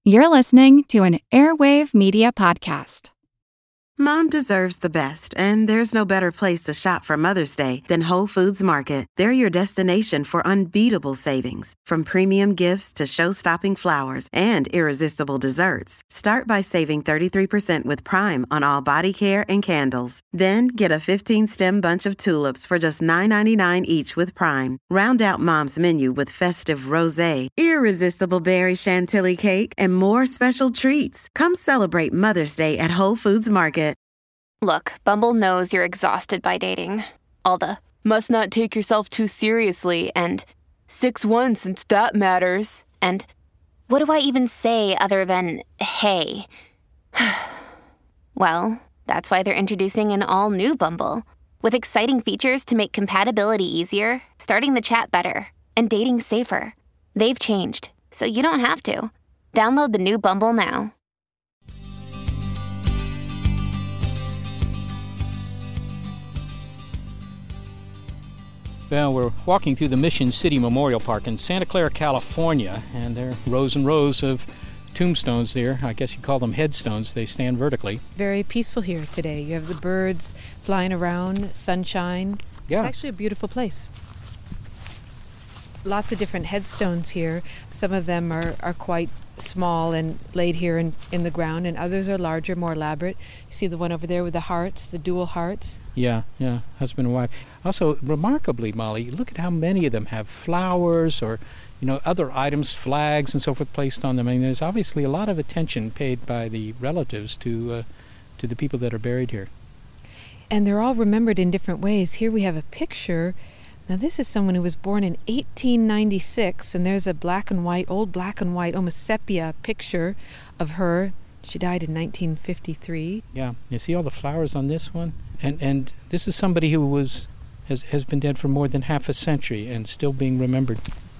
You're listening to an Airwave Media Podcast. Mom deserves the best, and there's no better place to shop for Mother's Day than Whole Foods Market. They're your destination for unbeatable savings, from premium gifts to show-stopping flowers and irresistible desserts. Start by saving 33% with Prime on all body care and candles. Then get a 15-stem bunch of tulips for just $9.99 each with Prime. Round out Mom's menu with festive rosé, irresistible berry chantilly cake, and more special treats. Come celebrate Mother's Day at Whole Foods Market. Look, Bumble knows you're exhausted by dating. All the, must not take yourself too seriously, and 6'1" since that matters, and what do I even say other than, hey? Well, that's why they're introducing an all-new Bumble, with exciting features to make compatibility easier, starting the chat better, and dating safer. They've changed, so you don't have to. Download the new Bumble now. Well, we're walking through the Mission City Memorial Park in Santa Clara, California, and there are rows and rows of tombstones there. I guess you call them headstones. They stand vertically. Very peaceful here today. You have the birds flying around, sunshine. Yeah. It's actually a beautiful place. Lots of different headstones here. Some of them are quite small and laid here in the ground, and others are larger, more elaborate. You see the one over there with the hearts, the dual hearts. Yeah, husband and wife. Also, remarkably, Molly, look at how many of them have flowers or, other items, flags and so forth placed on them. I mean, there's obviously a lot of attention paid by the relatives to the people that are buried here. And they're all remembered in different ways. Here we have a picture. Now, this is someone who was born in 1896, and there's a old black and white, almost sepia picture of her. She died in 1953. Yeah, you see all the flowers on this one? And this is somebody who has been dead for more than half a century and still being remembered.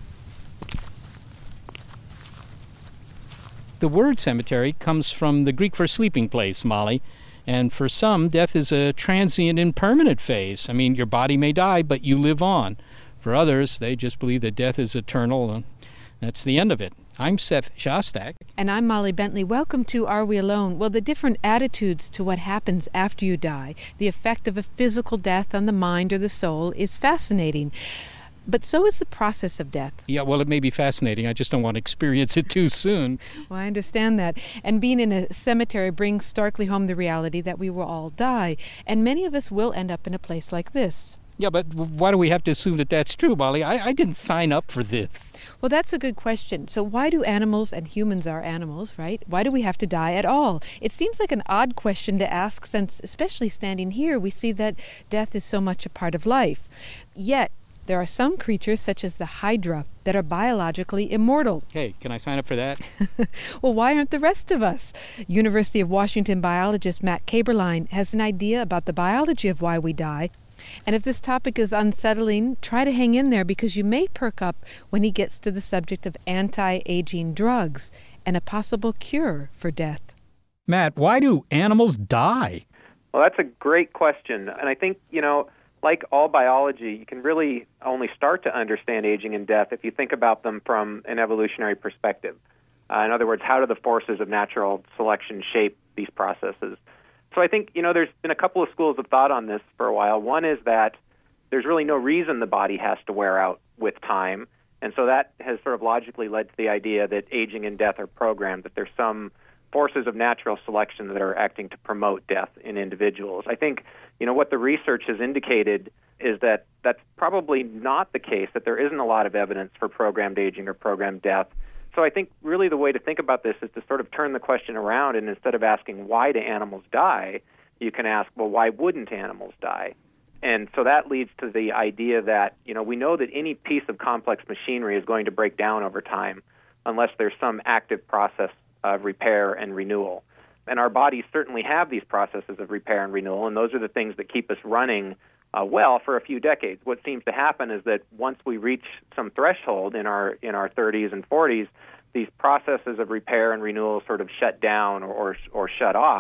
The word cemetery comes from the Greek for sleeping place, Molly. And for some, death is a transient and permanent phase. I mean, your body may die, but you live on. For others, they just believe that death is eternal, and that's the end of it. I'm Seth Shostak. And I'm Molly Bentley. Welcome to Are We Alone? Well, the different attitudes to what happens after you die, the effect of a physical death on the mind or the soul, is fascinating. But so is the process of death. Yeah, well, it may be fascinating. I just don't want to experience it too soon. Well, I understand that. And being in a cemetery brings starkly home the reality that we will all die. And many of us will end up in a place like this. Yeah, but why do we have to assume that that's true, Molly? I didn't sign up for this. Well, that's a good question. So why do animals, and humans are animals, right? Why do we have to die at all? It seems like an odd question to ask, since, especially standing here, we see that death is so much a part of life. Yet, there are some creatures, such as the hydra, that are biologically immortal. Hey, can I sign up for that? Well, why aren't the rest of us? University of Washington biologist Matt Kaeberlein has an idea about the biology of why we die. And if this topic is unsettling, try to hang in there, because you may perk up when he gets to the subject of anti-aging drugs and a possible cure for death. Matt, why do animals die? Well, that's a great question. And I think, like all biology, you can really only start to understand aging and death if you think about them from an evolutionary perspective. In other words, how do the forces of natural selection shape these processes? So I think, there's been a couple of schools of thought on this for a while. One is that there's really no reason the body has to wear out with time. And so that has sort of logically led to the idea that aging and death are programmed, that there's some forces of natural selection that are acting to promote death in individuals. I think, what the research has indicated is that that's probably not the case, that there isn't a lot of evidence for programmed aging or programmed death. So I think really the way to think about this is to sort of turn the question around, and instead of asking why do animals die, you can ask, well, why wouldn't animals die? And so that leads to the idea that, we know that any piece of complex machinery is going to break down over time unless there's some active process of repair and renewal. And our bodies certainly have these processes of repair and renewal, and those are the things that keep us running well for a few decades. What seems to happen is that once we reach some threshold in our 30s and 40s, these processes of repair and renewal sort of shut down or shut off,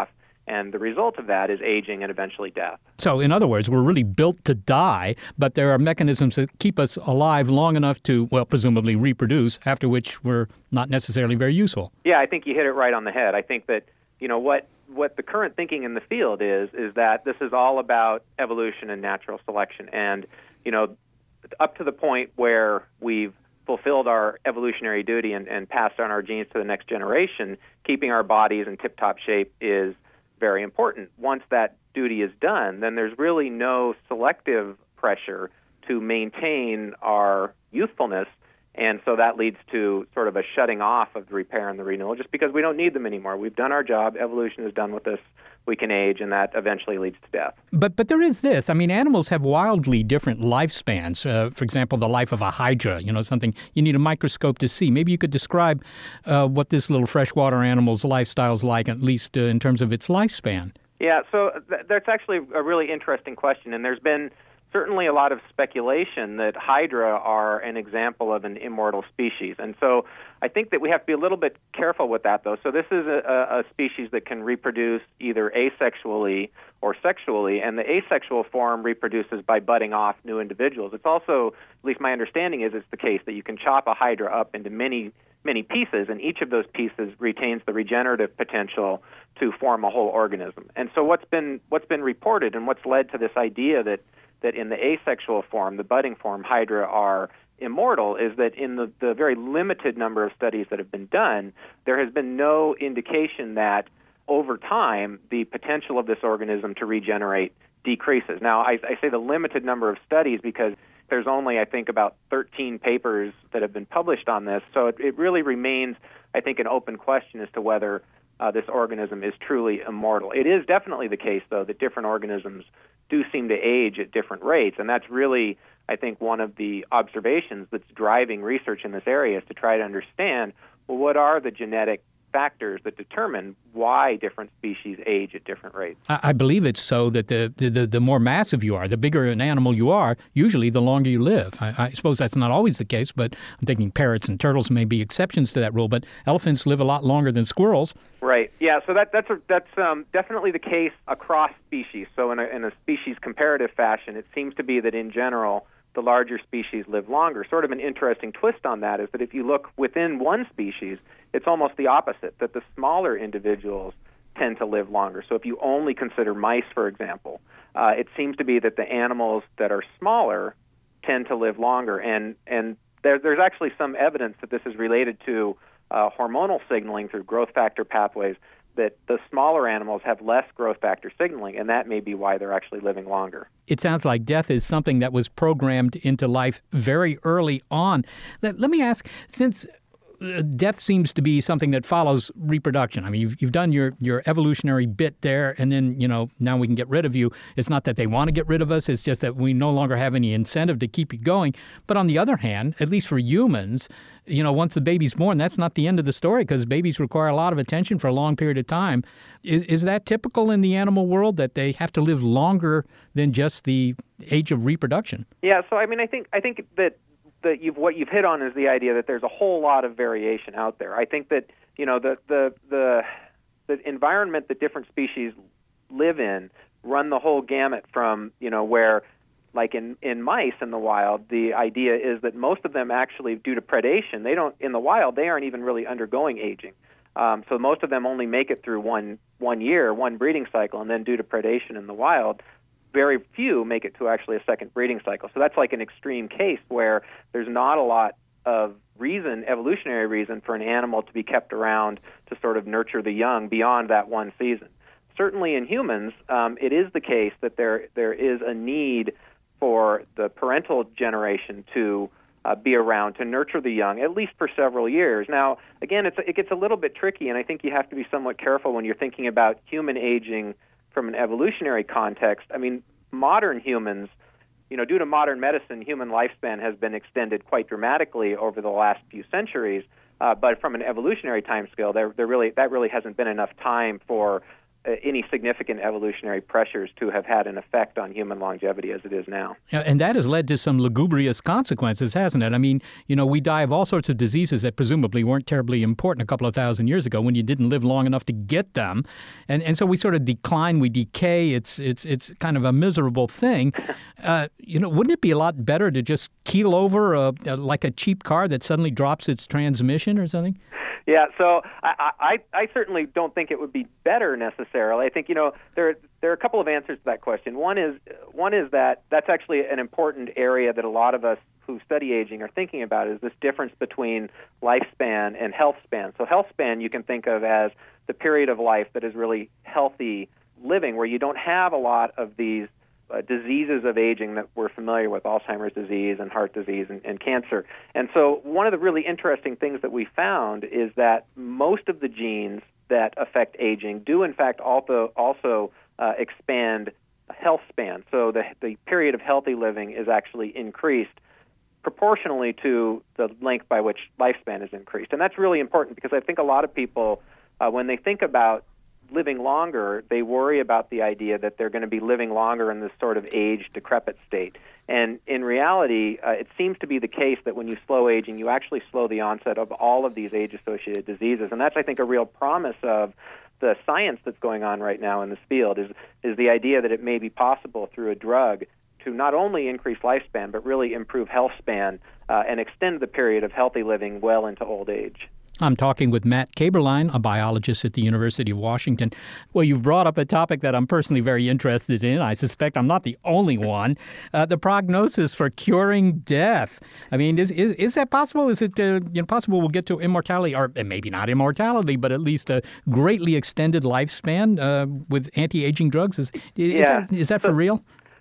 And the result of that is aging and eventually death. So, in other words, we're really built to die, but there are mechanisms that keep us alive long enough to, well, presumably reproduce, after which we're not necessarily very useful. Yeah, I think you hit it right on the head. I think that, what the current thinking in the field is that this is all about evolution and natural selection. And, up to the point where we've fulfilled our evolutionary duty and passed on our genes to the next generation, keeping our bodies in tip-top shape is very important. Once that duty is done, then there's really no selective pressure to maintain our youthfulness, and so that leads to sort of a shutting off of the repair and the renewal just because we don't need them anymore. We've done our job. Evolution is done with us. We can age, and that eventually leads to death. But there is this. I mean, animals have wildly different lifespans. For example, the life of a hydra, something you need a microscope to see. Maybe you could describe what this little freshwater animal's lifestyle is like, at least in terms of its lifespan. Yeah, so that's actually a really interesting question, and there's been certainly a lot of speculation that hydra are an example of an immortal species. And so I think that we have to be a little bit careful with that, though. So this is a species that can reproduce either asexually or sexually, and the asexual form reproduces by budding off new individuals. It's also, at least my understanding is it's the case that you can chop a hydra up into many pieces, and each of those pieces retains the regenerative potential to form a whole organism. And so what's been reported and what's led to this idea that in the asexual form, the budding form, hydra are immortal, is that in the very limited number of studies that have been done, there has been no indication that over time the potential of this organism to regenerate decreases. Now, I say the limited number of studies because there's only, I think, about 13 papers that have been published on this, so it really remains, I think, an open question as to whether this organism is truly immortal. It is definitely the case, though, that different organisms do seem to age at different rates, and that's really, I think, one of the observations that's driving research in this area is to try to understand, well, what are the genetic factors that determine why different species age at different rates. I believe it's so that the more massive you are, the bigger an animal you are, usually the longer you live. I suppose that's not always the case, but I'm thinking parrots and turtles may be exceptions to that rule, but elephants live a lot longer than squirrels. Right. Yeah, so that's definitely the case across species. So in a species comparative fashion, it seems to be that in general, the larger species live longer. Sort of an interesting twist on that is that if you look within one species, it's almost the opposite, that the smaller individuals tend to live longer. So if you only consider mice, for example, it seems to be that the animals that are smaller tend to live longer. And there's actually some evidence that this is related to hormonal signaling through growth factor pathways, that the smaller animals have less growth factor signaling, and that may be why they're actually living longer. It sounds like death is something that was programmed into life very early on. Let me ask, since death seems to be something that follows reproduction. I mean, you've done your evolutionary bit there, and then, now we can get rid of you. It's not that they want to get rid of us. It's just that we no longer have any incentive to keep you going. But on the other hand, at least for humans, once the baby's born, that's not the end of the story because babies require a lot of attention for a long period of time. Is that typical in the animal world that they have to live longer than just the age of reproduction? Yeah, so I think that what you've hit on is the idea that there's a whole lot of variation out there. I think that the environment that different species live in run the whole gamut from where, like in mice in the wild, the idea is that most of them actually, due to predation, they aren't even really undergoing aging. So most of them only make it through one breeding cycle, and then due to predation in the wild, very few make it to actually a second breeding cycle. So that's like an extreme case where there's not a lot of evolutionary reason for an animal to be kept around to sort of nurture the young beyond that one season. Certainly in humans, it is the case that there is a need for the parental generation to be around to nurture the young, at least for several years. Now, again, it gets a little bit tricky, and I think you have to be somewhat careful when you're thinking about human aging from an evolutionary context. I mean, modern humans, due to modern medicine, human lifespan has been extended quite dramatically over the last few centuries. But from an evolutionary timescale, that really hasn't been enough time for any significant evolutionary pressures to have had an effect on human longevity as it is now. And that has led to some lugubrious consequences, hasn't it? I mean, we die of all sorts of diseases that presumably weren't terribly important a couple of thousand years ago when you didn't live long enough to get them. And so we sort of decline, we decay. It's kind of a miserable thing. Wouldn't it be a lot better to just keel over like a cheap car that suddenly drops its transmission or something? Yeah, so I certainly don't think it would be better necessarily. I think there are a couple of answers to that question. One is that that's actually an important area that a lot of us who study aging are thinking about, is this difference between lifespan and health span. So health span you can think of as the period of life that is really healthy living, where you don't have a lot of these diseases of aging that we're familiar with, Alzheimer's disease and heart disease and cancer. And so one of the really interesting things that we found is that most of the genes that affect aging do in fact also expand health span. So the period of healthy living is actually increased proportionally to the length by which lifespan is increased. And that's really important because I think a lot of people, when they think about living longer, they worry about the idea that they're going to be living longer in this sort of age decrepit state. And in reality, it seems to be the case that when you slow aging, you actually slow the onset of all of these age-associated diseases. And that's, I think, a real promise of the science that's going on right now in this field, is the idea that it may be possible through a drug to not only increase lifespan, but really improve health span and extend the period of healthy living well into old age. I'm talking with Matt Kaeberlein, a biologist at the University of Washington. Well, you've brought up a topic that I'm personally very interested in. I suspect I'm not the only one. The prognosis for curing death. I mean, is that possible? Is it possible we'll get to immortality, or maybe not immortality, but at least a greatly extended lifespan with anti-aging drugs? Is that for real?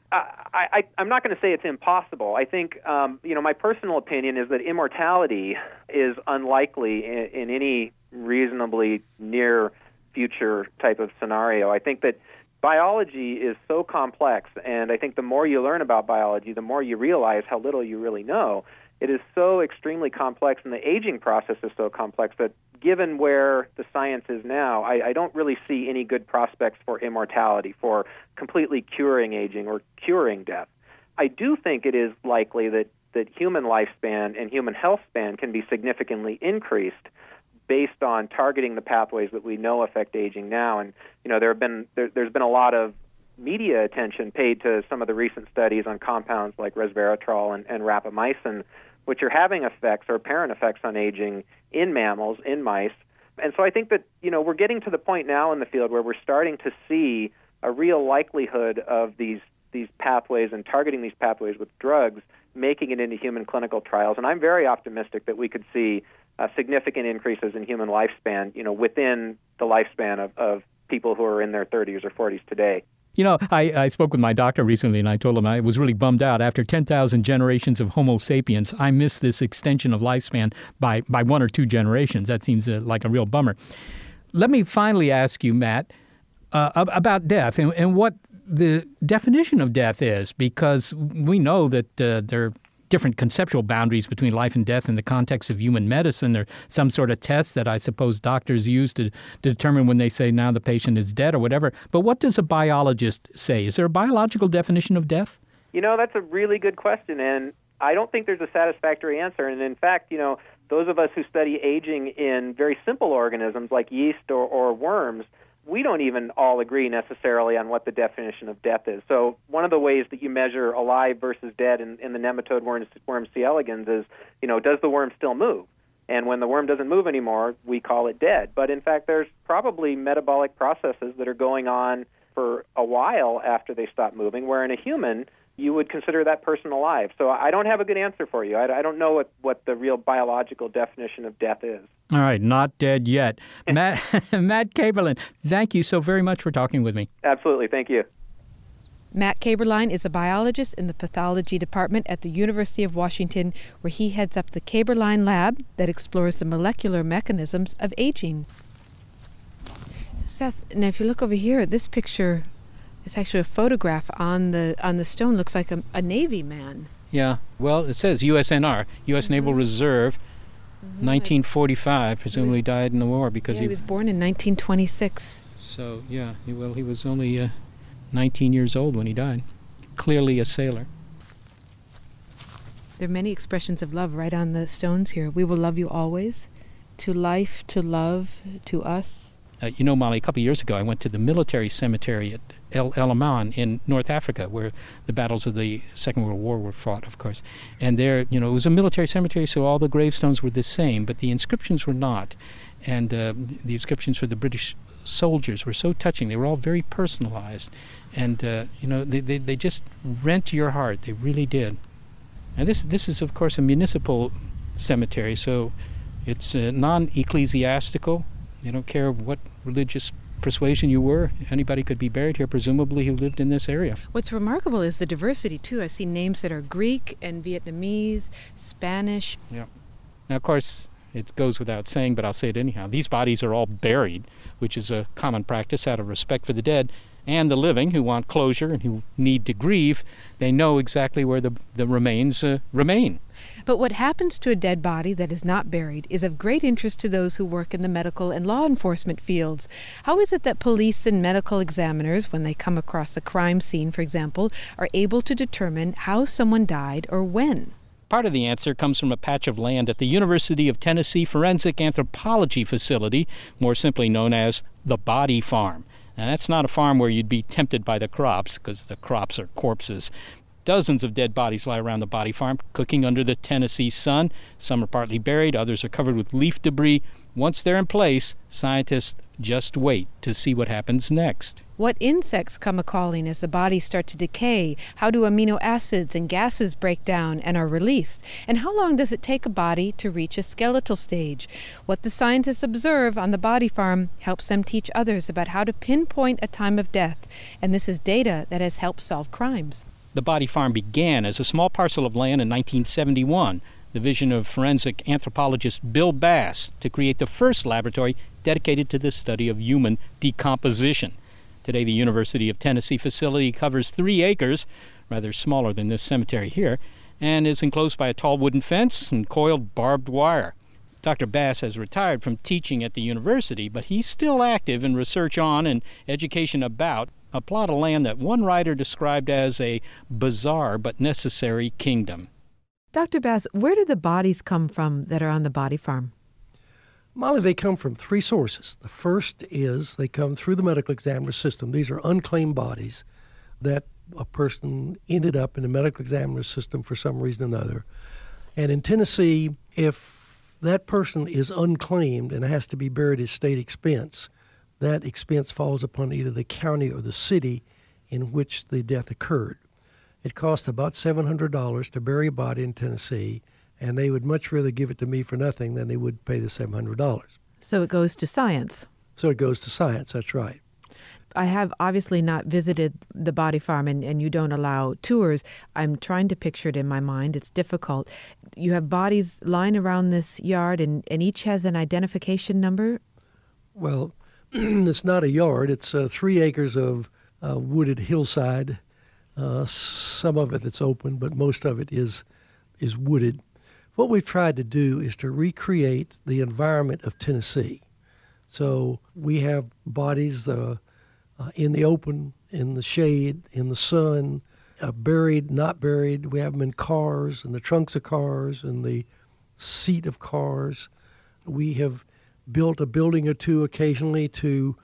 I'm not going to say it's impossible. I think, my personal opinion is that immortality is unlikely in any reasonably near future type of scenario. I think that biology is so complex, and I think the more you learn about biology, the more you realize how little you really know. It is so extremely complex, and the aging process is so complex that given where the science is now, I don't really see any good prospects for immortality, for completely curing aging or curing death. I do think it is likely that human lifespan and human health span can be significantly increased based on targeting the pathways that we know affect aging now. And there's been a lot of media attention paid to some of the recent studies on compounds like resveratrol and rapamycin, which are having effects or apparent effects on aging in mammals, in mice. And so I think that, we're getting to the point now in the field where we're starting to see a real likelihood of these pathways and targeting these pathways with drugs, making it into human clinical trials. And I'm very optimistic that we could see significant increases in human lifespan, within the lifespan of people who are in their 30s or 40s today. I spoke with my doctor recently, and I told him I was really bummed out. After 10,000 generations of Homo sapiens, I missed this extension of lifespan by 1 or 2 generations. That seems like a real bummer. Let me finally ask you, Matt, about death and what the definition of death is, because we know that there are different conceptual boundaries between life and death in the context of human medicine. There's some sort of test that I suppose doctors use to determine when they say now the patient is dead or whatever. But what does a biologist say? Is there a biological definition of death? That's a really good question, and I don't think there's a satisfactory answer. And in fact, those of us who study aging in very simple organisms like yeast or worms, we don't even all agree necessarily on what the definition of death is. So one of the ways that you measure alive versus dead in the nematode worm C. elegans is, does the worm still move? And when the worm doesn't move anymore, we call it dead. But in fact, there's probably metabolic processes that are going on for a while after they stop moving, where in a human, you would consider that person alive. So I don't have a good answer for you. I don't know what the real biological definition of death is. All right, not dead yet. Matt Kaeberlein, thank you so very much for talking with me. Absolutely, thank you. Matt Kaeberlein is a biologist in the pathology department at the University of Washington, where he heads up the Kaeberlein Lab that explores the molecular mechanisms of aging. Seth, now if you look over here, this picture, it's actually a photograph on the stone. Looks like a Navy man. Yeah, well, it says USNR, U.S. Naval Reserve, 1945. Presumably died in the war because he was born in 1926. So, yeah, he was only 19 years old when he died. Clearly a sailor. There are many expressions of love right on the stones here. We will love you always. To life, to love, to us. Molly, a couple of years ago I went to the military cemetery at El Alamein in North Africa, where the battles of the Second World War were fought, of course. And there, it was a military cemetery, so all the gravestones were the same, but the inscriptions were not. And the inscriptions for the British soldiers were so touching. They were all very personalized. And, they just rent your heart. They really did. And this is, of course, a municipal cemetery, so it's non-ecclesiastical. They don't care what religious persuasion you were. Anybody could be buried here, presumably, who lived in this area. What's remarkable is the diversity, too. I've seen names that are Greek and Vietnamese, Spanish. Yeah. Now, of course, it goes without saying, but I'll say it anyhow. These bodies are all buried, which is a common practice out of respect for the dead and the living who want closure and who need to grieve. They know exactly where the remains remain. But what happens to a dead body that is not buried is of great interest to those who work in the medical and law enforcement fields. How is it that police and medical examiners, when they come across a crime scene, for example, are able to determine how someone died or when? Part of the answer comes from a patch of land at the University of Tennessee Forensic Anthropology Facility, more simply known as the Body Farm. Now, that's not a farm where you'd be tempted by the crops, because the crops are corpses. Dozens of dead bodies lie around the Body Farm, cooking under the Tennessee sun. Some are partly buried, others are covered with leaf debris. Once they're in place, scientists just wait to see what happens next. What insects come a-calling as the bodies start to decay? How do amino acids and gases break down and are released? And how long does it take a body to reach a skeletal stage? What the scientists observe on the Body Farm helps them teach others about how to pinpoint a time of death. And this is data that has helped solve crimes. The Body Farm began as a small parcel of land in 1971, the vision of forensic anthropologist Bill Bass to create the first laboratory dedicated to the study of human decomposition. Today, the University of Tennessee facility covers 3 acres, rather smaller than this cemetery here, and is enclosed by a tall wooden fence and coiled barbed wire. Dr. Bass has retired from teaching at the university, but he's still active in research on and education about a plot of land that one writer described as a bizarre but necessary kingdom. Dr. Bass, where do the bodies come from that are on the Body Farm? Molly, they come from 3 sources. The first is they come through the medical examiner system. These are unclaimed bodies that a person ended up in the medical examiner system for some reason or another. And in Tennessee, if that person is unclaimed and has to be buried at state expense, that expense falls upon either the county or the city in which the death occurred. It costs about $700 to bury a body in Tennessee, and they would much rather give it to me for nothing than they would pay the $700. So it goes to science. So it goes to science, that's right. I have obviously not visited the Body Farm, and you don't allow tours. I'm trying to picture it in my mind. It's difficult. You have bodies lying around this yard, and each has an identification number? Well, it's not a yard. It's 3 acres of wooded hillside. Some of it is open, but most of it is wooded. What we've tried to do is to recreate the environment of Tennessee. So we have bodies in the open, in the shade, in the sun, buried, not buried. We have them in cars, in the trunks of cars, in the seat of cars. We have built a building or two occasionally to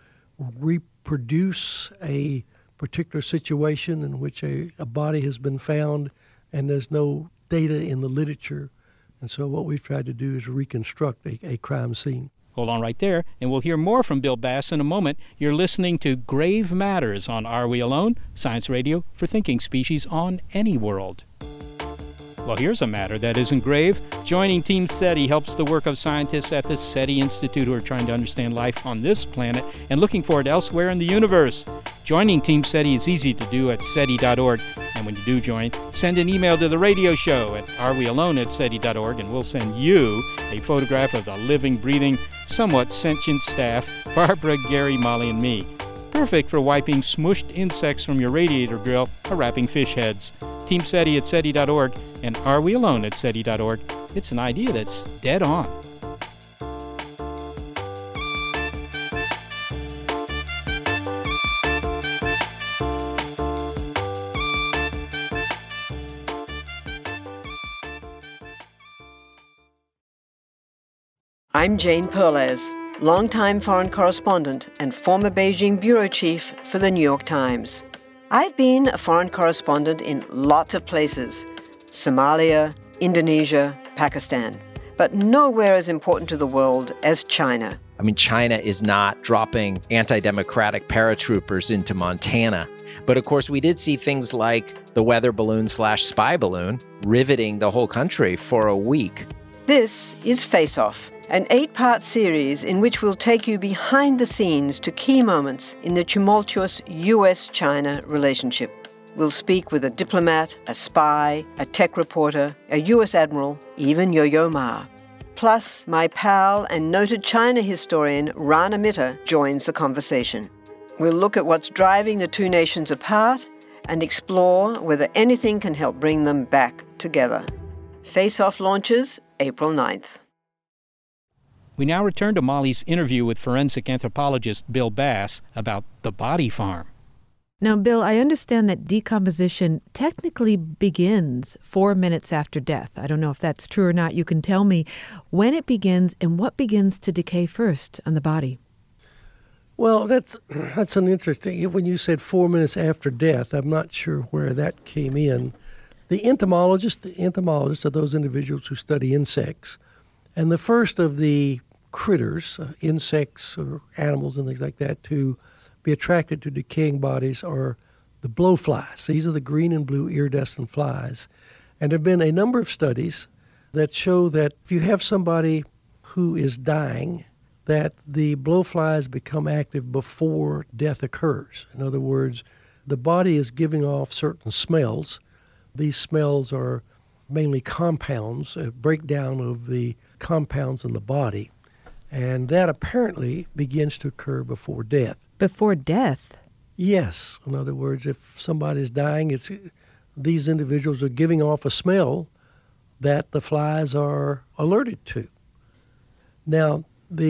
reproduce a particular situation in which a body has been found and there's no data in the literature. And so what we've tried to do is reconstruct a crime scene. Hold on right there, and we'll hear more from Bill Bass in a moment. You're listening to Grave Matters on Are We Alone? Science radio for thinking species on any world. Well, here's a matter that isn't grave. Joining Team SETI helps the work of scientists at the SETI Institute who are trying to understand life on this planet and looking for it elsewhere in the universe. Joining Team SETI is easy to do at SETI.org. And when you do join, send an email to the radio show at arewealone@SETI.org, and we'll send you a photograph of the living, breathing, somewhat sentient staff, Barbara, Gary, Molly, and me. Perfect for wiping smushed insects from your radiator grill or wrapping fish heads. Team SETI at SETI.org and Are We Alone at SETI.org. It's an idea that's dead on. I'm Jane Perlez, longtime foreign correspondent and former Beijing bureau chief for the New York Times. I've been a foreign correspondent in lots of places: Somalia, Indonesia, Pakistan, but nowhere as important to the world as China. I mean, China is not dropping anti-democratic paratroopers into Montana. But of course, we did see things like the weather balloon/spy balloon riveting the whole country for a week. This is Face Off, an 8-part series in which we'll take you behind the scenes to key moments in the tumultuous U.S.-China relationship. We'll speak with a diplomat, a spy, a tech reporter, a U.S. admiral, even Yo-Yo Ma. Plus, my pal and noted China historian Rana Mitter joins the conversation. We'll look at what's driving the two nations apart and explore whether anything can help bring them back together. Face Off launches April 9th. We now return to Molly's interview with forensic anthropologist Bill Bass about the body farm. Now, Bill, I understand that decomposition technically begins 4 minutes after death. I don't know if that's true or not. You can tell me when it begins and what begins to decay first on the body. Well, that's an interesting. When you said 4 minutes after death, I'm not sure where that came in. The entomologists are those individuals who study insects, and the first of the critters, insects or animals and things like that, to be attracted to decaying bodies are the blowflies. These are the green and blue iridescent flies. And there have been a number of studies that show that if you have somebody who is dying, that the blowflies become active before death occurs. In other words, the body is giving off certain smells. These smells are mainly compounds, a breakdown of the compounds in the body. And that apparently begins to occur before death. Before death? Yes. In other words, if somebody's dying, these individuals are giving off a smell that the flies are alerted to. Now,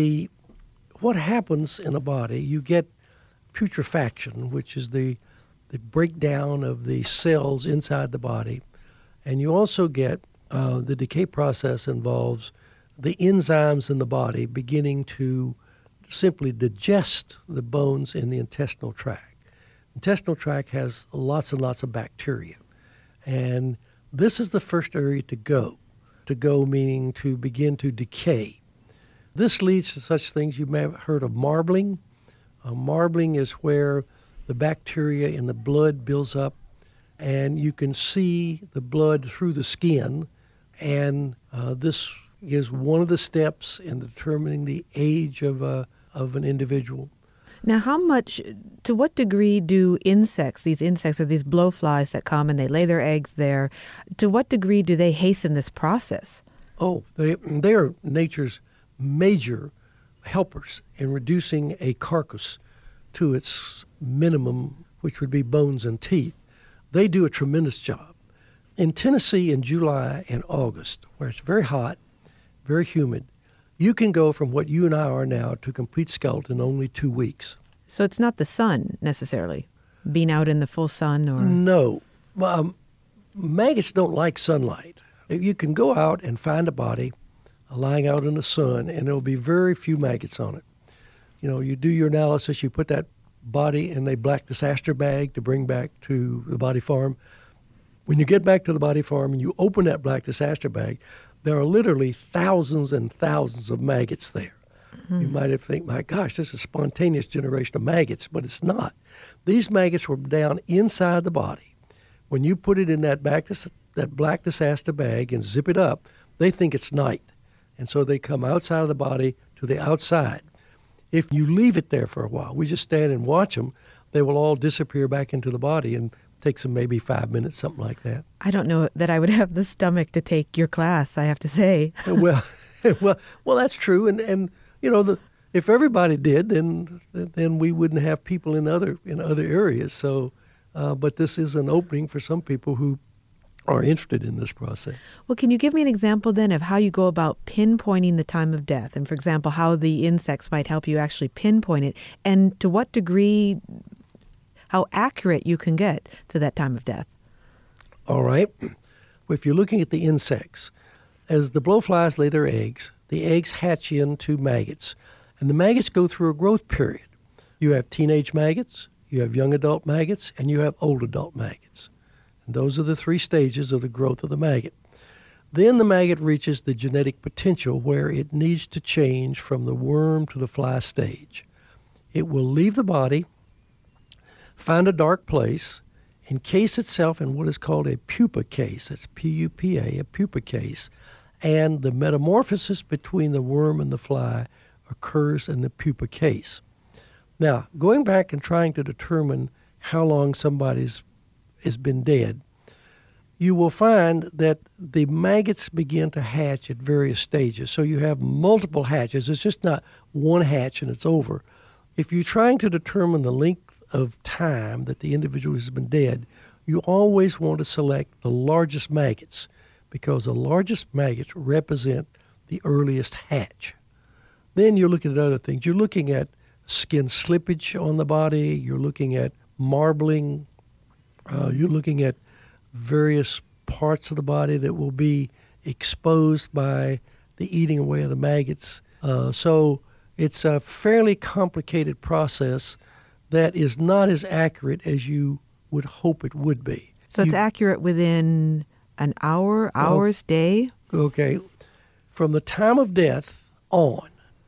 what happens in a body, you get putrefaction, which is the breakdown of the cells inside the body. And you also get the decay process involves the enzymes in the body beginning to simply digest the bones in the intestinal tract. Intestinal tract has lots and lots of bacteria. And this is the first area to go. To go meaning to begin to decay. This leads to such things you may have heard of marbling. Marbling is where the bacteria in the blood builds up and you can see the blood through the skin. And this is one of the steps in determining the age of an individual. Now, to what degree do insects, these insects or these blowflies that come and they lay their eggs there, to what degree do they hasten this process? Oh, they are nature's major helpers in reducing a carcass to its minimum, which would be bones and teeth. They do a tremendous job. In Tennessee in July and August, where it's very hot, very humid, you can go from what you and I are now to complete skeleton in only 2 weeks. So it's not the sun, necessarily, being out in the full sun? Or No. Maggots don't like sunlight. You can go out and find a body lying out in the sun, and there will be very few maggots on it. You do your analysis, you put that body in a black disaster bag to bring back to the body farm. When you get back to the body farm and you open that black disaster bag, there are literally thousands and thousands of maggots there. You might have think, my gosh, this is a spontaneous generation of maggots, but it's not. These maggots were down inside the body. When you put it in that black disaster bag and zip it up, they think it's night. And so they come outside of the body to the outside. If you leave it there for a while, we just stand and watch them, they will all disappear back into the body and takes them maybe 5 minutes, something like that. I don't know that I would have the stomach to take your class, I have to say. Well, that's true. And if everybody did, then we wouldn't have people in other areas. So, but this is an opening for some people who are interested in this process. Well, can you give me an example then of how you go about pinpointing the time of death? And for example, how the insects might help you actually pinpoint it, and to what degree, how accurate you can get to that time of death? All right. Well, if you're looking at the insects, as the blowflies lay their eggs, the eggs hatch into maggots. And the maggots go through a growth period. You have teenage maggots, you have young adult maggots, and you have old adult maggots. And those are the three stages of the growth of the maggot. Then the maggot reaches the genetic potential where it needs to change from the worm to the fly stage. It will leave the body, find a dark place, encase itself in what is called a pupa case. That's P-U-P-A, a pupa case. And the metamorphosis between the worm and the fly occurs in the pupa case. Now, going back and trying to determine how long somebody's has been dead, you will find that the maggots begin to hatch at various stages. So you have multiple hatches. It's just not one hatch and it's over. If you're trying to determine the length of time that the individual has been dead, you always want to select the largest maggots because the largest maggots represent the earliest hatch. Then you're looking at other things. You're looking at skin slippage on the body. You're looking at marbling. You're looking at various parts of the body that will be exposed by the eating away of the maggots. So it's a fairly complicated process that is not as accurate as you would hope it would be. So it's accurate within an hour, hours, day? Okay. From the time of death on,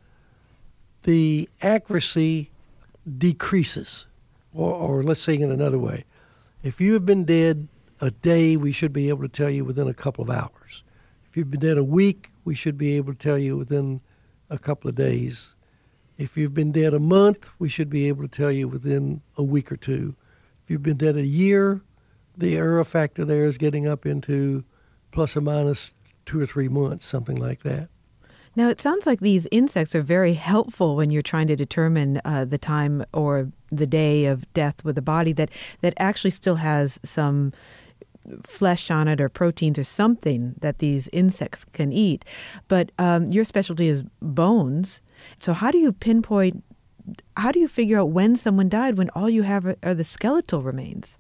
the accuracy decreases. Or let's say it another way. If you have been dead a day, we should be able to tell you within a couple of hours. If you've been dead a week, we should be able to tell you within a couple of days. If you've been dead a month, we should be able to tell you within a week or two. If you've been dead a year, the error factor there is getting up into plus or minus 2 or 3 months, something like that. Now, it sounds like these insects are very helpful when you're trying to determine the time or the day of death with a body that actually still has some flesh on it or proteins or something that these insects can eat. But your specialty is bones. So how do you figure out when someone died when all you have are the skeletal remains?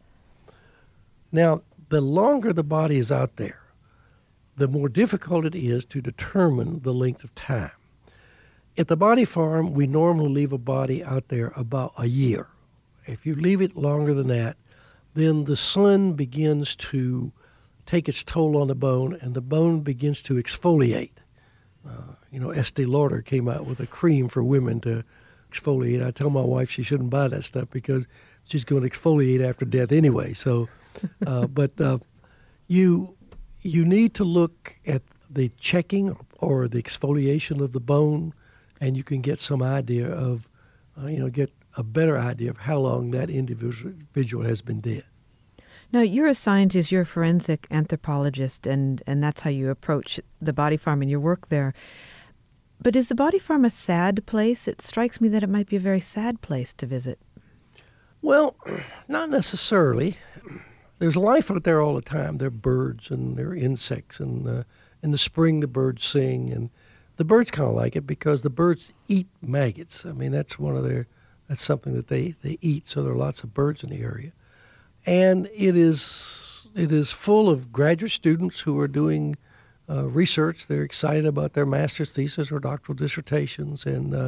Now, the longer the body is out there, the more difficult it is to determine the length of time. At the body farm, we normally leave a body out there about a year. If you leave it longer than that, then the sun begins to take its toll on the bone, and the bone begins to exfoliate. Estee Lauder came out with a cream for women to exfoliate. I tell my wife she shouldn't buy that stuff because she's going to exfoliate after death anyway. So, you need to look at the checking or the exfoliation of the bone, and you can get some idea of, get a better idea of how long that individual has been dead. Now, you're a scientist, you're a forensic anthropologist, and that's how you approach the body farm and your work there. But is the body farm a sad place? It strikes me that it might be a very sad place to visit. Well, not necessarily. There's life out there all the time. There are birds and there are insects, and in the spring the birds sing, and the birds kind of like it because the birds eat maggots. I mean, that's something that they eat. So there are lots of birds in the area, and it is full of graduate students who are doing research. They're excited about their master's thesis or doctoral dissertations,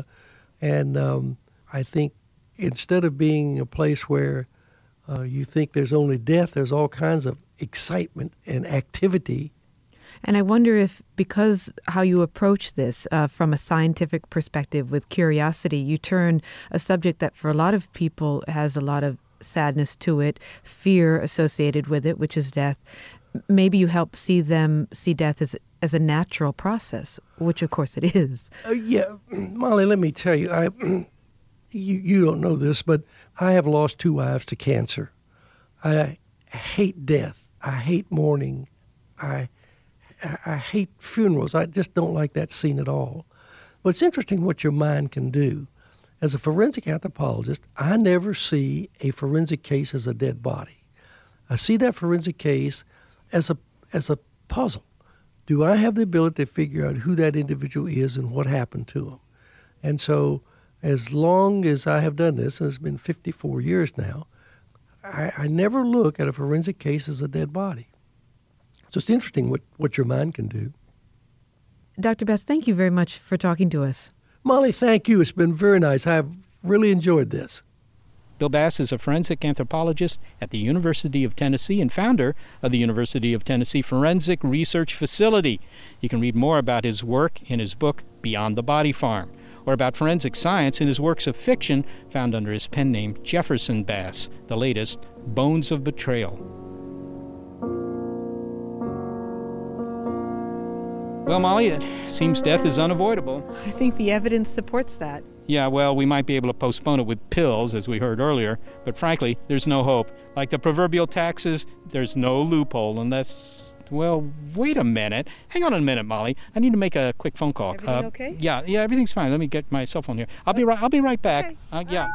and I think instead of being a place where you think there's only death, there's all kinds of excitement and activity. And I wonder if, because how you approach this from a scientific perspective with curiosity, you turn a subject that for a lot of people has a lot of sadness to it, fear associated with it, which is death. Maybe you help see death as a natural process, which of course it is. Yeah, Molly, let me tell you, you don't know this, but I have lost 2 wives to cancer. I hate death. I hate mourning. I hate funerals. I just don't like that scene at all. But it's interesting what your mind can do. As a forensic anthropologist, I never see a forensic case as a dead body. I see that forensic case as a puzzle. Do I have the ability to figure out who that individual is and what happened to him? And so as long as I have done this, and it's been 54 years now, I never look at a forensic case as a dead body. So it's interesting what your mind can do. Dr. Bass, thank you very much for talking to us. Molly, thank you. It's been very nice. I've really enjoyed this. Bill Bass is a forensic anthropologist at the University of Tennessee and founder of the University of Tennessee Forensic Research Facility. You can read more about his work in his book, Beyond the Body Farm, or about forensic science in his works of fiction found under his pen name Jefferson Bass, the latest, Bones of Betrayal. Well, Molly, it seems death is unavoidable. I think the evidence supports that. Yeah, well, we might be able to postpone it with pills, as we heard earlier, but frankly, there's no hope. Like the proverbial taxes, there's no loophole unless... Well, wait a minute. Hang on a minute, Molly. I need to make a quick phone call. Everything okay? Yeah, everything's fine. Let me get my cell phone here. I'll be right back. Okay. I'll be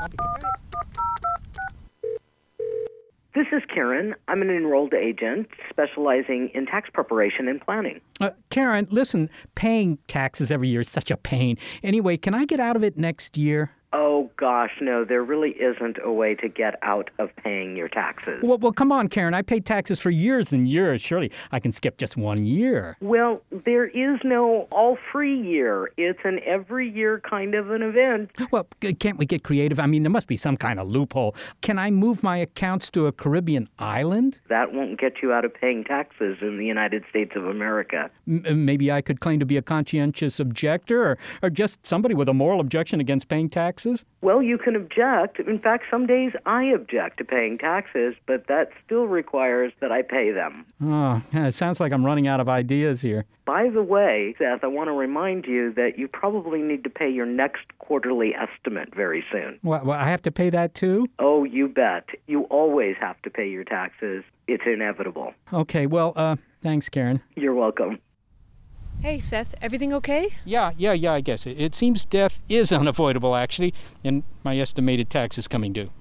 This is Karen. I'm an enrolled agent specializing in tax preparation and planning. Karen, listen, paying taxes every year is such a pain. Anyway, can I get out of it next year? Oh, gosh, no, there really isn't a way to get out of paying your taxes. Well, come on, Karen. I paid taxes for years and years. Surely I can skip just 1 year. Well, there is no all-free year. It's an every-year kind of an event. Well, can't we get creative? I mean, there must be some kind of loophole. Can I move my accounts to a Caribbean island? That won't get you out of paying taxes in the United States of America. Maybe I could claim to be a conscientious objector or just somebody with a moral objection against paying taxes? Well, you can object. In fact, some days I object to paying taxes, but that still requires that I pay them. Oh, it sounds like I'm running out of ideas here. By the way, Seth, I want to remind you that you probably need to pay your next quarterly estimate very soon. Well, I have to pay that too? Oh, you bet. You always have to pay your taxes. It's inevitable. Okay, well, thanks, Karen. You're welcome. Hey, Seth, everything okay? Yeah, I guess. It seems death is unavoidable, actually, and my estimated tax is coming due.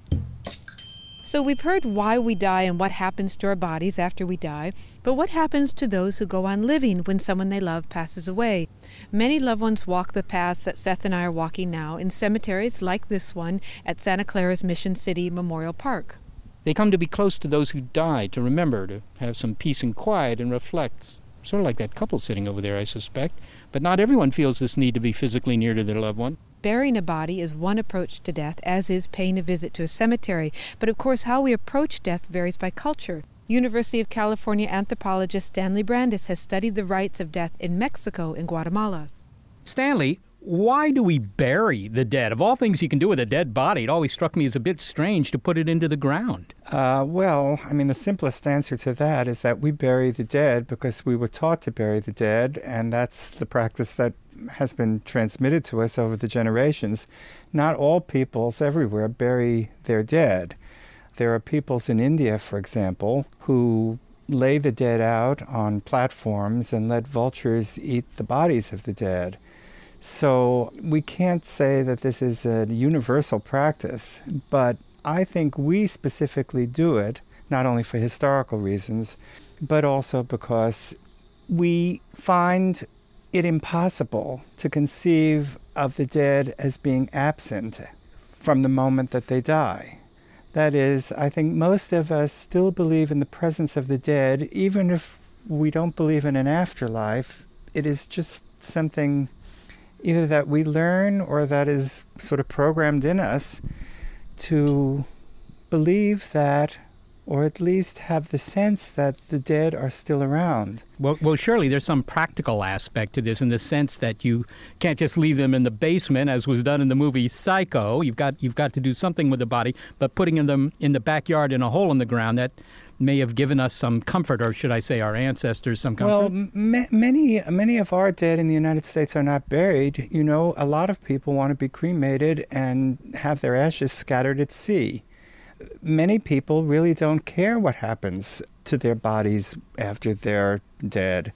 So we've heard why we die and what happens to our bodies after we die, but what happens to those who go on living when someone they love passes away? Many loved ones walk the paths that Seth and I are walking now in cemeteries like this one at Santa Clara's Mission City Memorial Park. They come to be close to those who died, to remember, to have some peace and quiet and reflect. Sort of like that couple sitting over there, I suspect. But not everyone feels this need to be physically near to their loved one. Burying a body is one approach to death, as is paying a visit to a cemetery. But of course, how we approach death varies by culture. University of California anthropologist Stanley Brandis has studied the rites of death in Mexico and Guatemala. Stanley, why do we bury the dead? Of all things you can do with a dead body, it always struck me as a bit strange to put it into the ground. The simplest answer to that is that we bury the dead because we were taught to bury the dead, and that's the practice that has been transmitted to us over the generations. Not all peoples everywhere bury their dead. There are peoples in India, for example, who lay the dead out on platforms and let vultures eat the bodies of the dead. So we can't say that this is a universal practice, but I think we specifically do it, not only for historical reasons, but also because we find it impossible to conceive of the dead as being absent from the moment that they die. That is, I think most of us still believe in the presence of the dead, even if we don't believe in an afterlife. It is just something either that we learn or that is sort of programmed in us to believe that, or at least have the sense that the dead are still around. Well, surely there's some practical aspect to this in the sense that you can't just leave them in the basement, as was done in the movie Psycho. You've got to do something with the body, but putting them in the backyard in a hole in the ground, that may have given us some comfort, or should I say our ancestors some comfort? Well, many of our dead in the United States are not buried. You know, a lot of people want to be cremated and have their ashes scattered at sea. Many people really don't care what happens to their bodies after they're dead.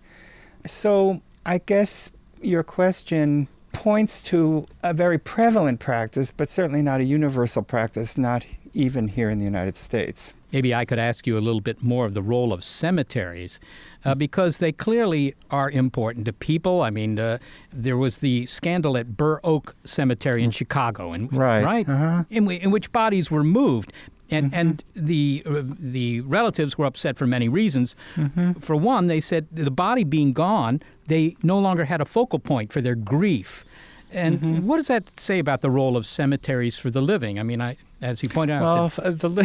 So I guess your question points to a very prevalent practice, but certainly not a universal practice, not even here in the United States. Maybe I could ask you a little bit more of the role of cemeteries, because they clearly are important to people. I mean, there was the scandal at Burr Oak Cemetery in Chicago, right? Uh-huh. In which bodies were moved. And the relatives were upset for many reasons. For one, they said the body being gone, they no longer had a focal point for their grief. And what does that say about the role of cemeteries for the living? I mean, as you pointed out, well, for the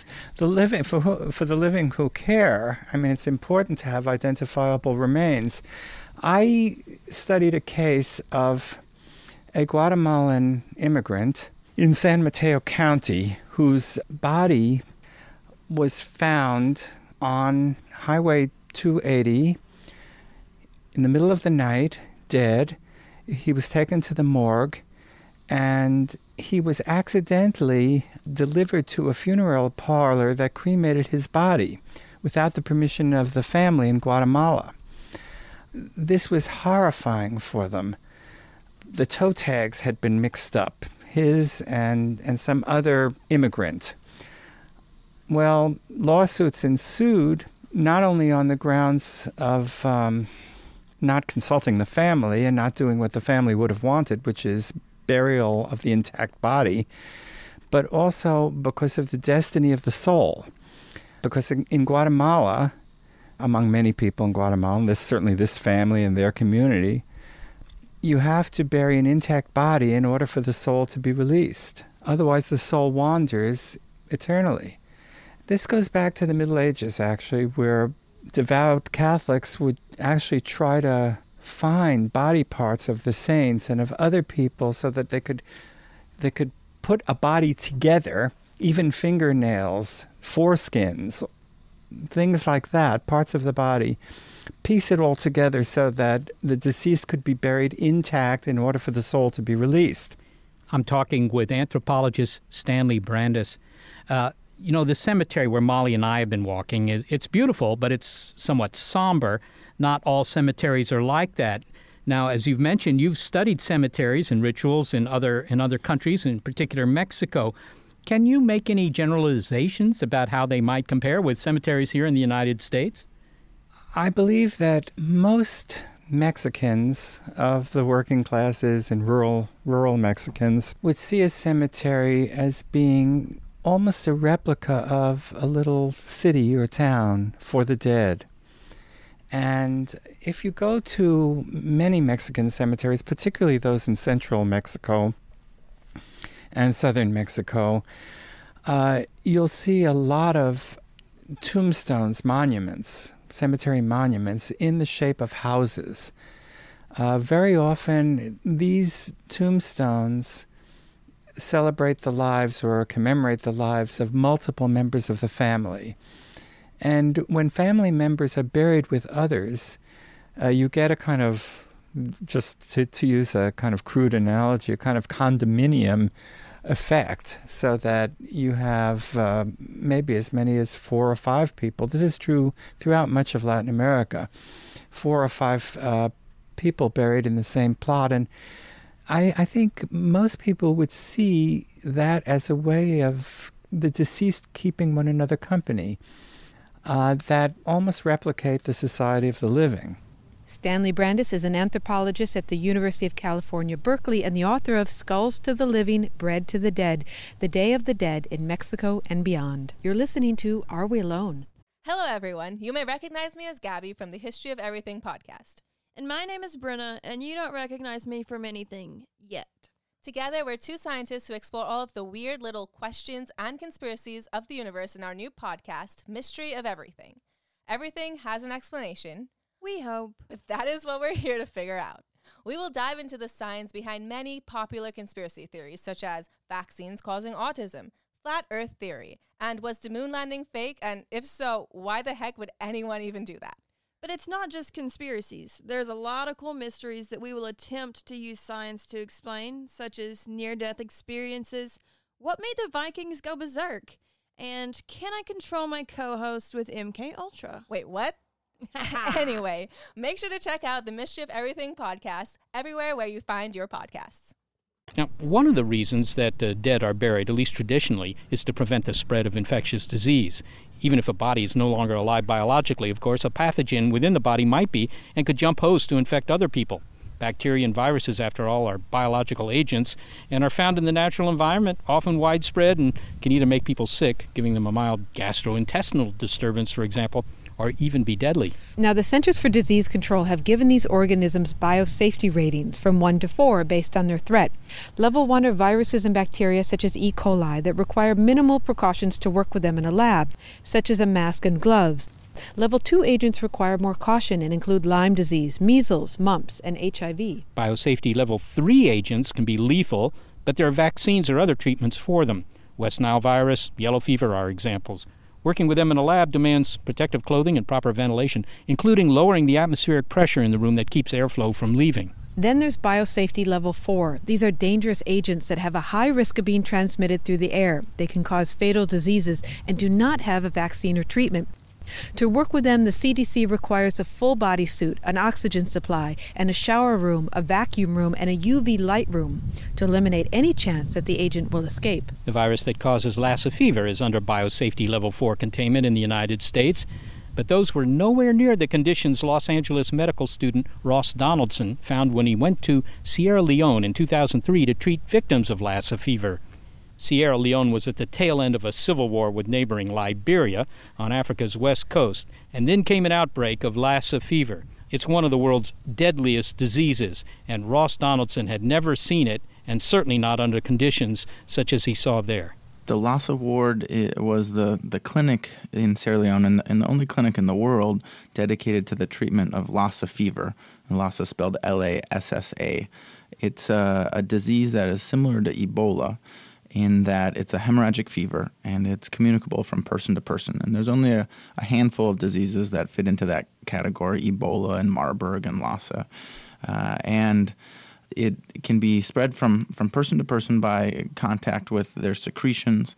living who care, I mean, it's important to have identifiable remains. I studied a case of a Guatemalan immigrant in San Mateo County whose body was found on Highway 280 in the middle of the night, dead. He was taken to the morgue, and he was accidentally delivered to a funeral parlor that cremated his body without the permission of the family in Guatemala. This was horrifying for them. The toe tags had been mixed up, his and some other immigrant. Well, lawsuits ensued, not only on the grounds of not consulting the family and not doing what the family would have wanted, which is burial of the intact body, but also because of the destiny of the soul. Because in Guatemala, among many people in Guatemala, certainly this family and their community, you have to bury an intact body in order for the soul to be released. Otherwise, the soul wanders eternally. This goes back to the Middle Ages, actually, where devout Catholics would actually try to find body parts of the saints and of other people so that they could put a body together, even fingernails, foreskins, things like that, parts of the body, piece it all together so that the deceased could be buried intact in order for the soul to be released. I'm talking with anthropologist Stanley Brandis. The cemetery where Molly and I have been walking, it's beautiful, but it's somewhat somber. Not all cemeteries are like that. Now, as you've mentioned, you've studied cemeteries and rituals in other countries, in particular Mexico. Can you make any generalizations about how they might compare with cemeteries here in the United States? I believe that most Mexicans of the working classes and rural Mexicans would see a cemetery as being almost a replica of a little city or town for the dead. And if you go to many Mexican cemeteries, particularly those in central Mexico and southern Mexico, you'll see a lot of tombstones, monuments, cemetery monuments in the shape of houses. Very often, these tombstones celebrate the lives or commemorate the lives of multiple members of the family. And when family members are buried with others, you get a kind of, just to use a kind of crude analogy, a kind of condominium effect, so that you have maybe as many as 4 or 5 people. This is true throughout much of Latin America. 4 or 5 people buried in the same plot. And I think most people would see that as a way of the deceased keeping one another company that almost replicate the society of the living. Stanley Brandis is an anthropologist at the University of California, Berkeley, and the author of Skulls to the Living, Bread to the Dead, The Day of the Dead in Mexico and Beyond. You're listening to Are We Alone? Hello, everyone. You may recognize me as Gabby from the History of Everything podcast. And my name is Brenna, and you don't recognize me from anything yet. Together, we're 2 scientists who explore all of the weird little questions and conspiracies of the universe in our new podcast, Mystery of Everything. Everything has an explanation. We hope. That is what we're here to figure out. We will dive into the science behind many popular conspiracy theories, such as vaccines causing autism, flat Earth theory, and was the moon landing fake? And if so, why the heck would anyone even do that? But it's not just conspiracies. There's a lot of cool mysteries that we will attempt to use science to explain, such as near-death experiences, what made the Vikings go berserk, and can I control my co-host with MK Ultra? Wait, what? Anyway, make sure to check out the Mystery of Everything podcast everywhere where you find your podcasts. Now, one of the reasons that dead are buried, at least traditionally, is to prevent the spread of infectious disease. Even if a body is no longer alive biologically, of course, a pathogen within the body might be and could jump host to infect other people. Bacteria and viruses, after all, are biological agents and are found in the natural environment, often widespread, and can either make people sick, giving them a mild gastrointestinal disturbance, for example, or even be deadly. Now, the Centers for Disease Control have given these organisms biosafety ratings from 1 to 4 based on their threat. Level 1 are viruses and bacteria such as E. coli that require minimal precautions to work with them in a lab, such as a mask and gloves. Level 2 agents require more caution and include Lyme disease, measles, mumps, and HIV. Biosafety Level 3 agents can be lethal, but there are vaccines or other treatments for them. West Nile virus, yellow fever are examples. Working with them in a lab demands protective clothing and proper ventilation, including lowering the atmospheric pressure in the room that keeps airflow from leaving. Then there's Biosafety Level 4. These are dangerous agents that have a high risk of being transmitted through the air. They can cause fatal diseases and do not have a vaccine or treatment. To work with them, the CDC requires a full body suit, an oxygen supply, and a shower room, a vacuum room, and a UV light room to eliminate any chance that the agent will escape. The virus that causes Lassa fever is under Biosafety Level 4 containment in the United States, but those were nowhere near the conditions Los Angeles medical student Ross Donaldson found when he went to Sierra Leone in 2003 to treat victims of Lassa fever. Sierra Leone was at the tail end of a civil war with neighboring Liberia on Africa's west coast, and then came an outbreak of Lassa fever. It's one of the world's deadliest diseases, and Ross Donaldson had never seen it, and certainly not under conditions such as he saw there. The Lassa ward was the clinic in Sierra Leone and the only clinic in the world dedicated to the treatment of Lassa fever. And Lassa spelled L-A-S-S-A. It's a disease that is similar to Ebola, in that it's a hemorrhagic fever and it's communicable from person to person. And there's only a handful of diseases that fit into that category, Ebola and Marburg and Lassa. And it can be spread from person to person by contact with their secretions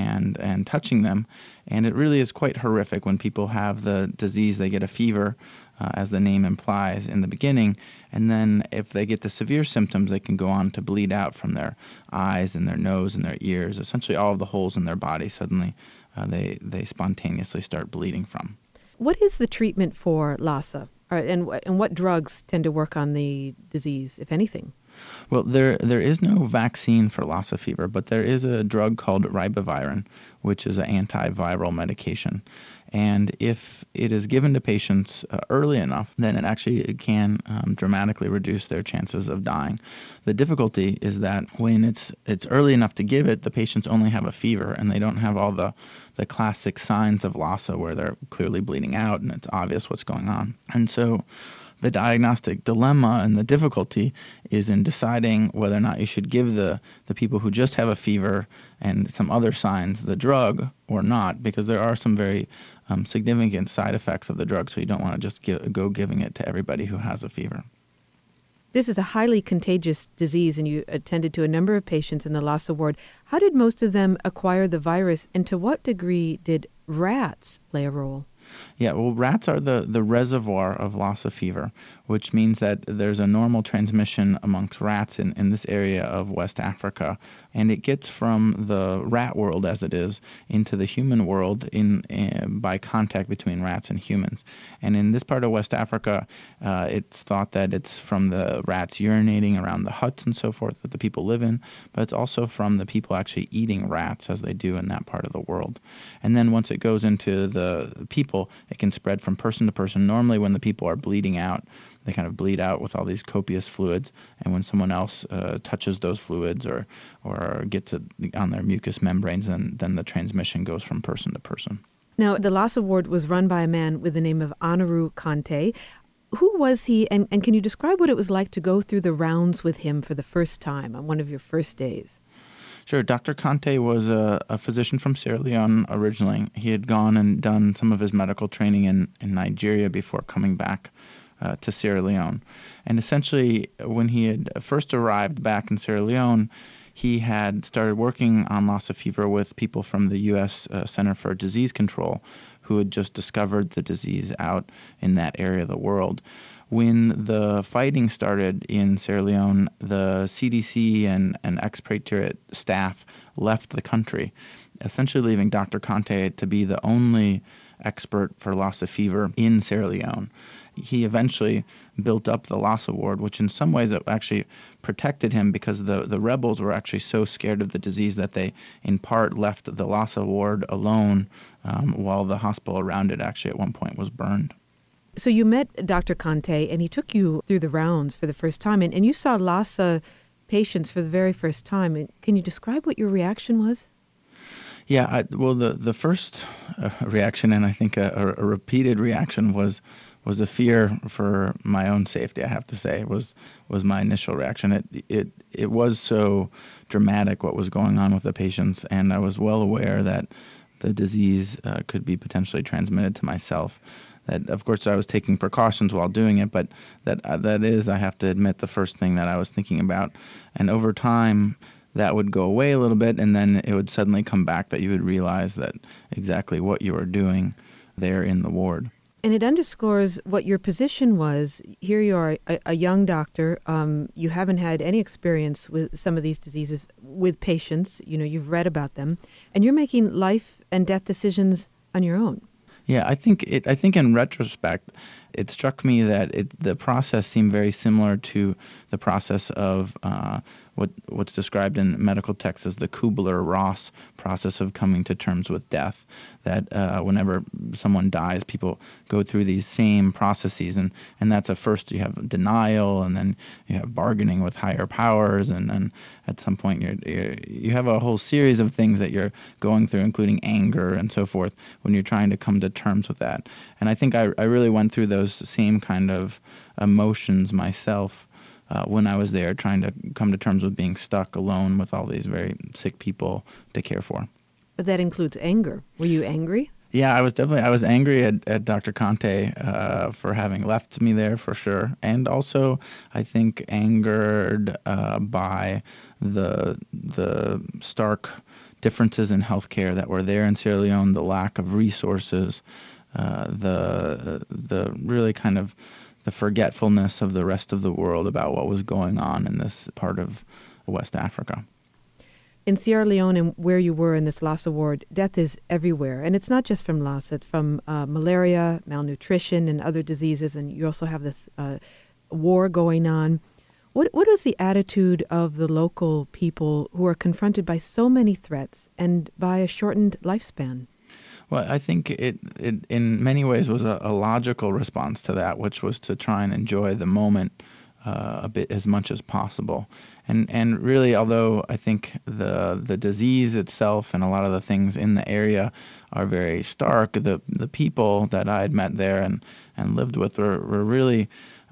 and touching them. And it really is quite horrific when people have the disease. They get a fever, as the name implies in the beginning, and then if they get the severe symptoms, they can go on to bleed out from their eyes and their nose and their ears. Essentially all of the holes in their body suddenly they spontaneously start bleeding from. What is the treatment for Lassa? And what drugs tend to work on the disease, if anything? Well, there is no vaccine for Lassa fever, but there is a drug called ribavirin, which is an antiviral medication. And if it is given to patients early enough, then it can dramatically reduce their chances of dying. The difficulty is that when it's early enough to give it, the patients only have a fever and they don't have all the classic signs of Lassa where they're clearly bleeding out and it's obvious what's going on. And so the diagnostic dilemma and the difficulty is in deciding whether or not you should give the people who just have a fever and some other signs the drug or not, because there are some very significant side effects of the drug, so you don't want to just go giving it to everybody who has a fever. This is a highly contagious disease, and you attended to a number of patients in the Lassa ward. How did most of them acquire the virus, and to what degree did rats play a role? Yeah, well, rats are the reservoir of Lassa fever, which means that there's a normal transmission amongst rats in this area of West Africa, and it gets from the rat world as it is into the human world by contact between rats and humans. And in this part of West Africa, it's thought that it's from the rats urinating around the huts and so forth that the people live in, but it's also from the people actually eating rats as they do in that part of the world. And then once it goes into the people, it can spread from person to person. Normally when the people are bleeding out, they kind of bleed out with all these copious fluids, and when someone else touches those fluids or gets it on their mucous membranes, then the transmission goes from person to person. Now, the Lassa ward was run by a man with the name of Honorou Kante. Who was he, and can you describe what it was like to go through the rounds with him for the first time on one of your first days? Sure. Dr. Kante was a physician from Sierra Leone originally. He had gone and done some of his medical training in Nigeria before coming back to Sierra Leone. And essentially, when he had first arrived back in Sierra Leone, he had started working on Lassa fever with people from the U.S. Center for Disease Control who had just discovered the disease out in that area of the world. When the fighting started in Sierra Leone, the CDC and expatriate staff left the country, essentially leaving Dr. Kante to be the only expert for Lassa fever in Sierra Leone. he eventually built up the Lhasa ward, which in some ways it actually protected him because the rebels were actually so scared of the disease that they, in part, left the Lhasa ward alone while the hospital around it actually at one point was burned. So you met Dr. Kante, and he took you through the rounds for the first time, and you saw Lhasa patients for the very first time. Can you describe what your reaction was? Yeah, well, the first reaction, and I think a repeated reaction, was a fear for my own safety. I have to say, was my initial reaction. It was so dramatic what was going on with the patients, and I was well aware that the disease could be potentially transmitted to myself. That, of course, I was taking precautions while doing it, but that is, I have to admit, the first thing that I was thinking about. And over time, that would go away a little bit, and then it would suddenly come back that you would realize that exactly what you were doing there in the ward. And it underscores what your position was. Here you are, a young doctor. You haven't had any experience with some of these diseases with patients. You've read about them, and you're making life and death decisions on your own. Yeah, I think in retrospect, it struck me that the process seemed very similar to the process of what's described in medical texts as the Kubler-Ross process of coming to terms with death. That whenever someone dies, people go through these same processes, and that's at first you have denial, and then you have bargaining with higher powers, and then at some point you have a whole series of things that you're going through, including anger and so forth, when you're trying to come to terms with that. And I think I really went through those same kind of emotions myself when I was there, trying to come to terms with being stuck alone with all these very sick people to care for. But that includes anger. Were you angry? Yeah, I was angry at Dr. Kante for having left me there, for sure. And also, I think, angered by the stark differences in healthcare that were there in Sierra Leone, the lack of resources, the really kind of the forgetfulness of the rest of the world about what was going on in this part of West Africa. In Sierra Leone and where you were in this Lhasa ward, death is everywhere. And it's not just from Lhasa, it's from malaria, malnutrition, and other diseases. And you also have this war going on. What was the attitude of the local people who are confronted by so many threats and by a shortened lifespan? Well, I think it in many ways was a logical response to that, which was to try and enjoy the moment a bit as much as possible. And really, although I think the disease itself and a lot of the things in the area are very stark, the people that I had met there and lived with were really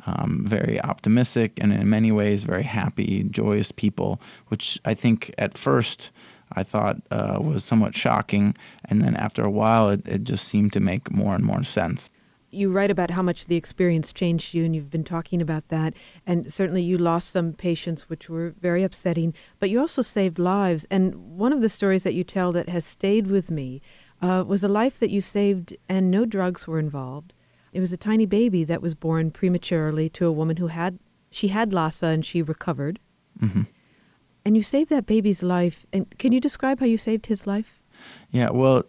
very optimistic and in many ways very happy, joyous people, which I think at first I thought was somewhat shocking, and then after a while it just seemed to make more and more sense. You write about how much the experience changed you, and you've been talking about that, and certainly you lost some patients, which were very upsetting, but you also saved lives. And one of the stories that you tell that has stayed with me was a life that you saved and no drugs were involved. It was a tiny baby that was born prematurely to a woman who had Lhasa and she recovered. Mm-hmm. And you saved that baby's life. And can you describe how you saved his life? Yeah, well,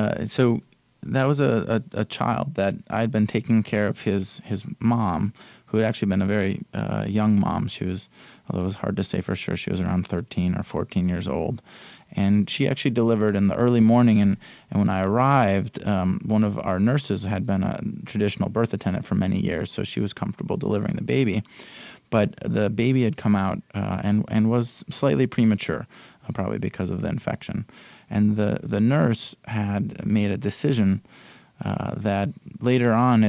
so that was a child that I'd been taking care of his mom, who had actually been a very young mom. She was, although it was hard to say for sure, she was around 13 or 14 years old. And she actually delivered in the early morning. And when I arrived, one of our nurses had been a traditional birth attendant for many years, so she was comfortable delivering the baby. But the baby had come out and was slightly premature, probably because of the infection. And the nurse had made a decision that later on,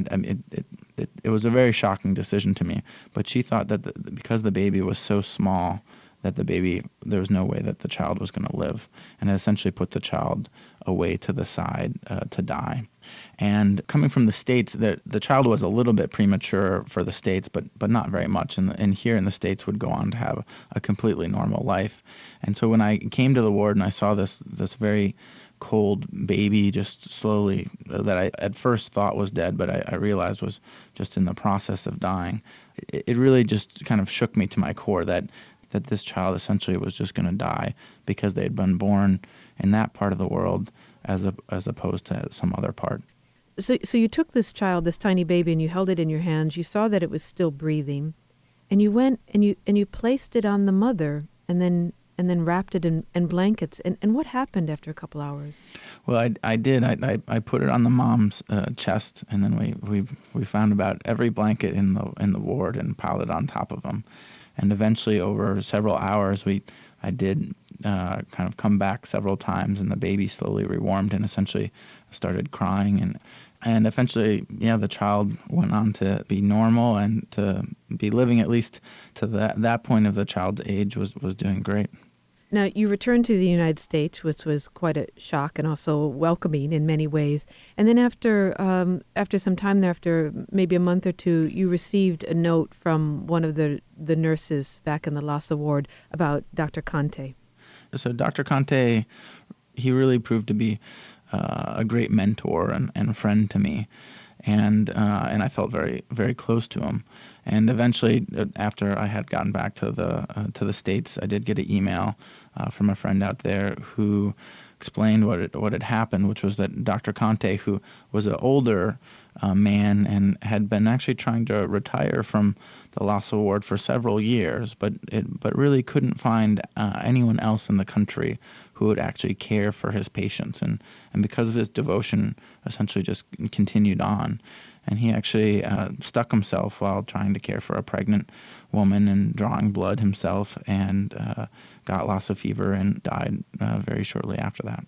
it was a very shocking decision to me. But she thought that because the baby was so small, that there was no way that the child was going to live, and essentially put the child away to the side to die. And coming from the States, the child was a little bit premature for the States, but not very much. And here in the States would go on to have a completely normal life. And so when I came to the ward and I saw this very cold baby just slowly, that I at first thought was dead, but I realized was just in the process of dying, it really just kind of shook me to my core that this child essentially was just going to die because they had been born in that part of the world as opposed to some other part. So you took this child, this tiny baby, and you held it in your hands. You saw that it was still breathing, and you went and you placed it on the mother, and then wrapped it in blankets. And what happened after a couple hours? Well, I did. I put it on the mom's chest, and then we found about every blanket in the ward and piled it on top of them. And eventually, over several hours, I did kind of come back several times, and the baby slowly rewarmed and essentially started crying. And eventually, the child went on to be normal and to be living, at least to that point of the child's age, was doing great. Now, you returned to the United States, which was quite a shock and also welcoming in many ways. And then after some time there, after maybe a month or two, you received a note from one of the nurses back in the Lhasa ward about Dr. Kante. So Dr. Kante, he really proved to be a great mentor and friend to me. And I felt very, very close to him. And eventually, after I had gotten back to the States, I did get an email from a friend out there who explained what had happened, which was that Dr. Kante, who was an older man and had been actually trying to retire from the Lhasa ward for several years, but really couldn't find anyone else in the country who would actually care for his patients. And because of his devotion, essentially just continued on. And he actually stuck himself while trying to care for a pregnant woman and drawing blood himself, and got Lhasa fever and died very shortly after that.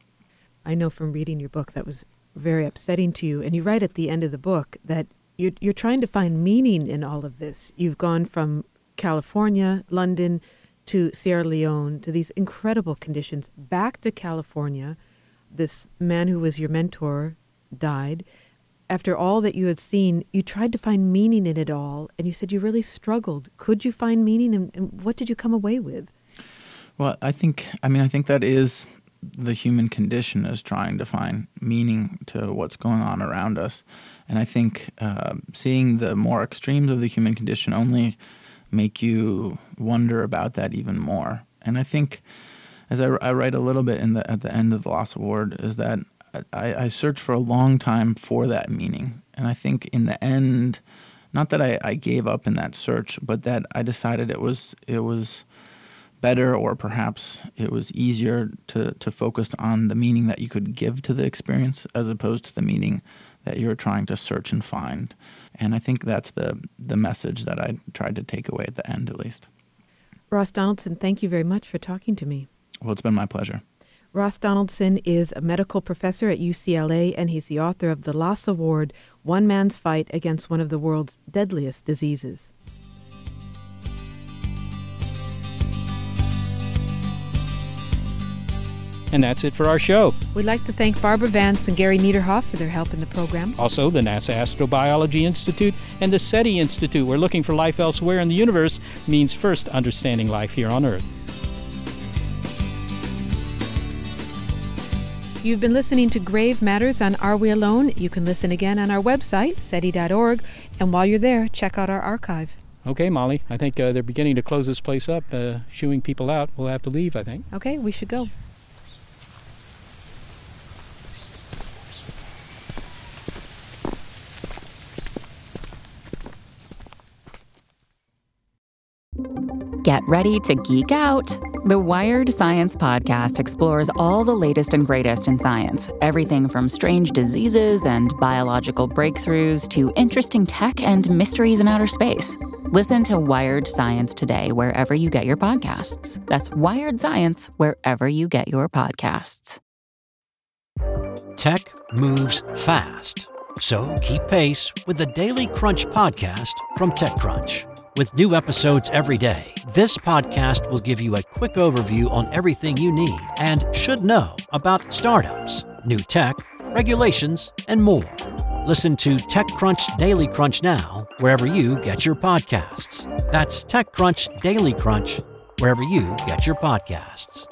I know from reading your book that was very upsetting to you. And you write at the end of the book that you're trying to find meaning in all of this. You've gone from California, London, to Sierra Leone, to these incredible conditions, back to California. This man who was your mentor died. After all that you had seen, you tried to find meaning in it all, and you said you really struggled. Could you find meaning, and what did you come away with? Well, I think that is the human condition, is trying to find meaning to what's going on around us. And I think seeing the more extremes of the human condition only make you wonder about that even more. And I think, as I write a little bit at the end of the Lhasa ward, is that I searched for a long time for that meaning. And I think in the end, not that I gave up in that search, but that I decided it was better, or perhaps it was easier to focus on the meaning that you could give to the experience as opposed to the meaning that you're trying to search and find. And I think that's the message that I tried to take away at the end, at least. Ross Donaldson, thank you very much for talking to me. Well, it's been my pleasure. Ross Donaldson is a medical professor at UCLA, and he's the author of The Lhasa Ward, One Man's Fight Against One of the World's Deadliest Diseases. And that's it for our show. We'd like to thank Barbara Vance and Gary Niederhoff for their help in the program. Also, the NASA Astrobiology Institute and the SETI Institute, where looking for life elsewhere in the universe means first understanding life here on Earth. You've been listening to Grave Matters on Are We Alone? You can listen again on our website, SETI.org, and while you're there, check out our archive. Okay, Molly, I think they're beginning to close this place up, shooing people out. We'll have to leave, I think. Okay, we should go. Get ready to geek out. The Wired Science Podcast explores all the latest and greatest in science. Everything from strange diseases and biological breakthroughs to interesting tech and mysteries in outer space. Listen to Wired Science today wherever you get your podcasts. That's Wired Science wherever you get your podcasts. Tech moves fast, so keep pace with the Daily Crunch podcast from TechCrunch. With new episodes every day, this podcast will give you a quick overview on everything you need and should know about startups, new tech, regulations, and more. Listen to TechCrunch Daily Crunch now, wherever you get your podcasts. That's TechCrunch Daily Crunch, wherever you get your podcasts.